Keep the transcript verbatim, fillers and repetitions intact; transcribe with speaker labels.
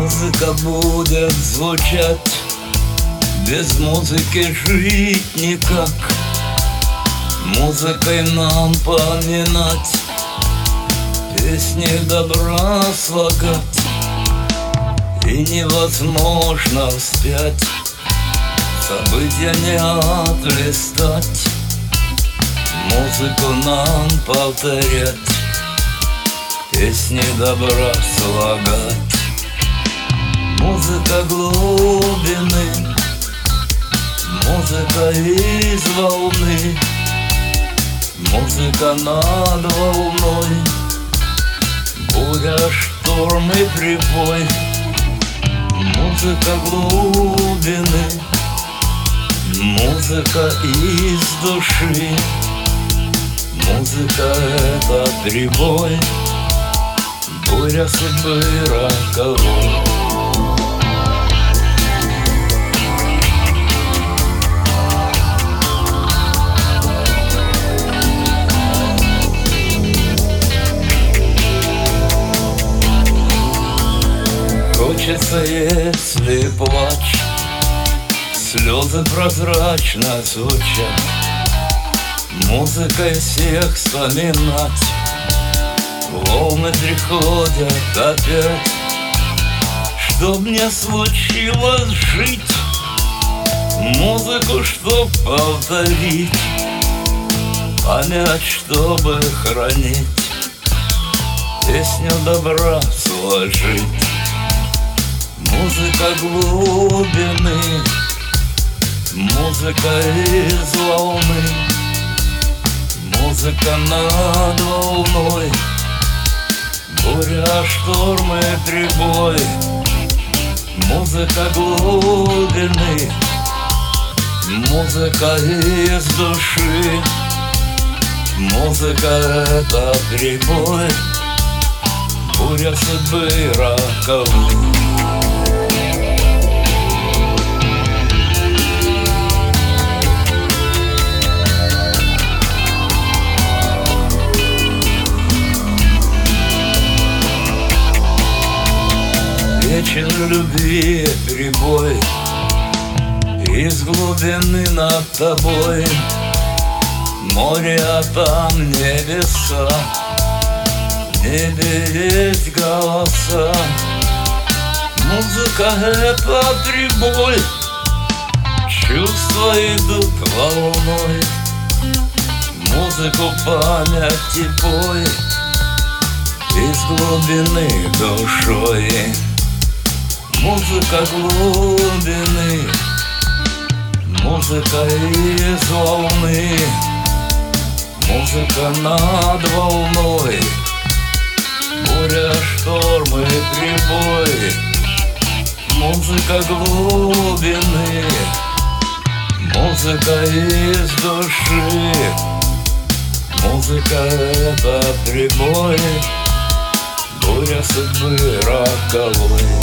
Speaker 1: Музыка будет звучать, без музыки жить никак. Музыкой нам поминать, песни добра слагать. И невозможно вспять, события не отлистать. Музыку нам повторять, песни добра слагать. Музыка глубины, музыка из волны, музыка над волной, буря, шторм и прибой. Музыка глубины, музыка из души, музыка — это прибой, буря судьбы роковой. Хочется, если плач, слезы прозрачно звучат, музыкой всех вспоминать. Волны приходят опять, чтоб мне случилось жить, музыку чтоб повторить, память чтобы хранить, песню добра сложить. Музыка глубины, музыка из волны, музыка над волной, буря, шторм и прибой. Музыка глубины, музыка из души, музыка — это прибой, буря судьбы роковой. Вечер любви прибой, из глубины над тобой, море, а там небеса, в небе есть голоса. Музыка — это прибой, чувства идут волной, музыку памяти пой, из глубины душой. Музыка глубины, музыка из волны, музыка над волной, буря, шторм и прибой. Музыка глубины, музыка из души, музыка — это прибой, буря судьбы роковой.